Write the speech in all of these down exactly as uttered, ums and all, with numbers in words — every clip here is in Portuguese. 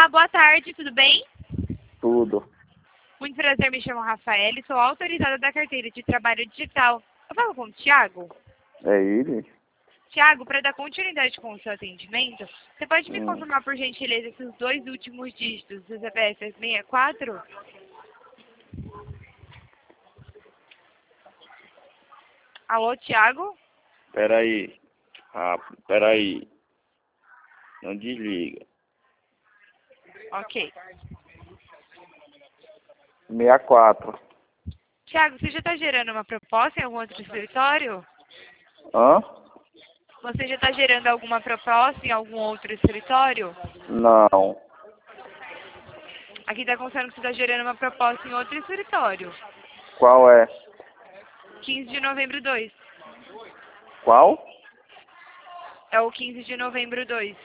Olá, boa tarde, tudo bem? Tudo. Muito prazer, me chamo Rafael e sou autorizada da carteira de trabalho digital. Eu falo com o Thiago? É ele? Thiago, para dar continuidade com o seu atendimento, você pode me Hum. confirmar, por gentileza, esses dois últimos dígitos do C P F sessenta e quatro? Alô, Thiago? Peraí. Ah, peraí. Não desliga. Ok. sessenta e quatro. Thiago, você já está gerando uma proposta em algum outro escritório? Hã? Você já está gerando alguma proposta em algum outro escritório? Não. Aqui está constando que você está gerando uma proposta em outro escritório. Qual é? quinze de novembro dois. Qual? É o quinze de novembro dois.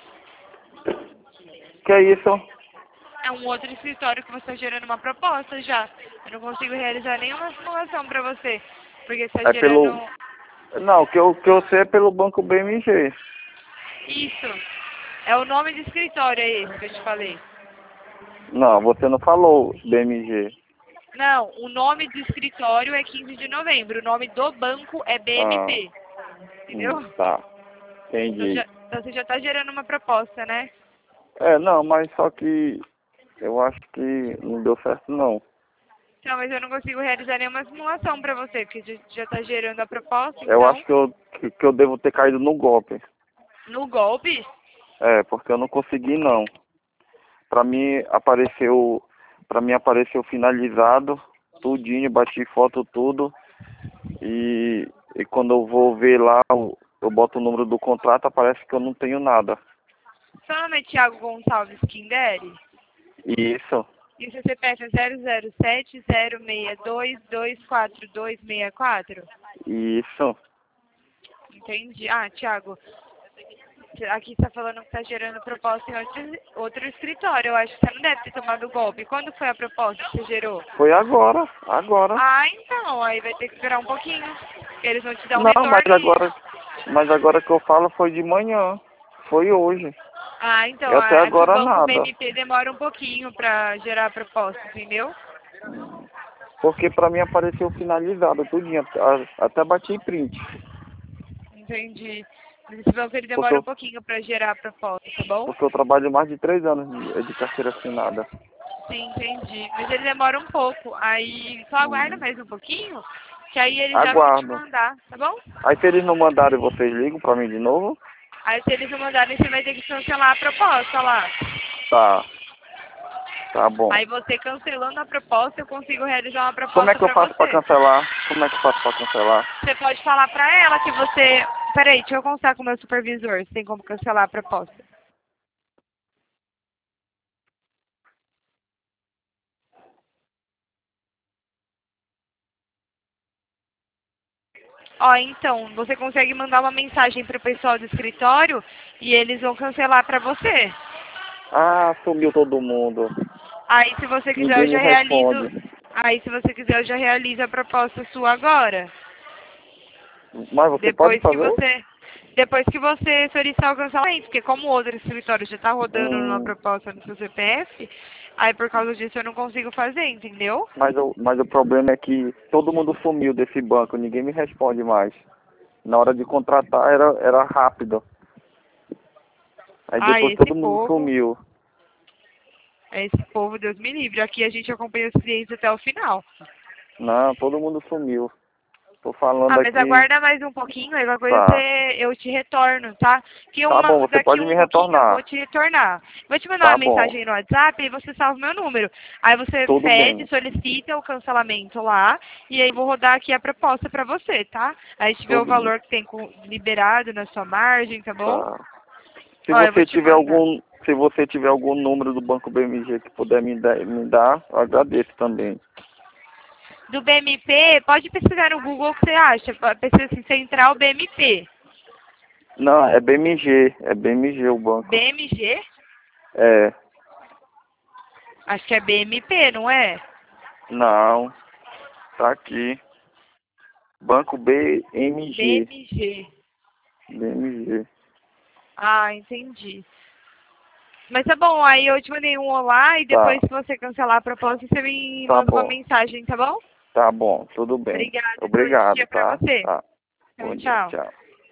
Que é isso? É um outro escritório que você está gerando uma proposta já. Eu não consigo realizar nenhuma simulação para você. Porque você está É pelo... gerando... Não, o que eu, que eu sei é pelo Banco B M G. Isso. É o nome do escritório, é esse que eu te falei. Não, você não falou B M G. Não, o nome do escritório é quinze de novembro. O nome do banco é Ah, B M P. Entendeu? hum, tá. Então, Entendi. já, então você já está gerando uma proposta, né? É, não, mas só que eu acho que não deu certo não. Não, mas eu não consigo realizar nenhuma simulação para você, porque já está gerando a proposta, Eu então... acho que eu, que, que eu devo ter caído no golpe. No golpe? É, porque eu não consegui não. Pra mim apareceu, pra mim apareceu finalizado, tudinho, bati foto tudo e, e quando eu vou ver lá, eu, eu boto o número do contrato, aparece que eu não tenho nada. Seu nome é Thiago Gonçalves Quinderi? Isso, E o seu C P F é zero zero sete zero seis dois dois quatro dois seis quatro? isso. Entendi. Ah, Thiago, aqui está falando que está gerando proposta em outro, outro escritório. Eu acho que você não deve ter tomado golpe. Quando foi a proposta que você gerou? Foi agora, agora. Ah, então, aí vai ter que esperar um pouquinho. Eles vão te dar um Não, mas retorno e... agora, mas agora que eu falo foi de manhã, foi hoje. Ah, E então, até aqui o agora Banco nada. B M P demora um pouquinho para gerar a proposta, entendeu? Porque pra mim apareceu finalizado tudinho, a- até bati print. Entendi. Mas esse banco ele Porque demora um eu, pouquinho para gerar a proposta, tá bom? porque eu trabalho mais de três anos de, de carteira assinada. Sim, entendi. Mas ele demora um pouco. Aí só aguarda Hum. mais um pouquinho, que aí eles já vão te Aguardo. mandar, tá bom? Aí se eles não mandarem, vocês ligam pra mim de novo? Aí se eles não mandarem, você vai ter que cancelar a proposta lá. Tá, tá bom. Aí você cancelando a proposta, eu consigo realizar uma Como é proposta que eu pra faço pra você. cancelar? Como é que eu faço pra cancelar? Você pode falar pra ela que você... Peraí, deixa eu conversar com o meu supervisor, se tem como cancelar a proposta. Ó, então, você consegue mandar uma mensagem pro pessoal do escritório e eles vão cancelar pra você. Ah, sumiu todo mundo. Aí, se você quiser, Ninguém eu me já realizo. responde. Aí, se você quiser, eu já realizo a proposta sua agora. Mas você pode Depois que fazer? você, depois que você solicitar o cancelamento, porque como o outro escritório já está rodando numa Hum, proposta no seu C P F, aí por causa disso eu não consigo fazer, entendeu? mas, o, mas o problema é que todo mundo sumiu desse banco, ninguém me responde mais. Na hora de contratar era, era rápido. Aí Ah, depois esse todo mundo povo, sumiu. esse povo, Deus me livre. Aqui a gente acompanha os clientes até o final. Não, todo mundo sumiu. Tô falando Ah, mas aqui. aguarda mais um pouquinho, aí qualquer coisa Tá. você, eu te retorno, tá? Que Tá uma, bom, você daqui pode um me pouquinho eu vou retornar. te retornar. Vou te mandar Tá uma bom. mensagem no WhatsApp e você salva o meu número. Aí você Tudo pede, bem. solicita o cancelamento lá e aí vou rodar aqui a proposta pra você, tá? Aí te vê o Tudo bem. valor que tem com- liberado na sua margem, tá bom? Tá. Se Ó, eu vou você te tiver mandar. algum, se você tiver algum número do Banco B M G que puder me dar, me dar, eu agradeço também. Do B M P, pode pesquisar no Google o que você acha. Pesquisa assim, Central B M P. Não, é B M G, é B M G o banco. B M G? É, Acho que é B M P, não é? não, tá aqui. Banco B M G, B M G. B M G. Ah, entendi. Mas tá bom, aí eu te mandei um olá e depois Tá. se você cancelar a proposta, você me Tá manda uma bom. mensagem, tá bom? Tá bom, tudo bem. Obrigada. Bom Obrigado, dia pra tá? você. Tá. Tchau, Bom dia, tchau. tchau.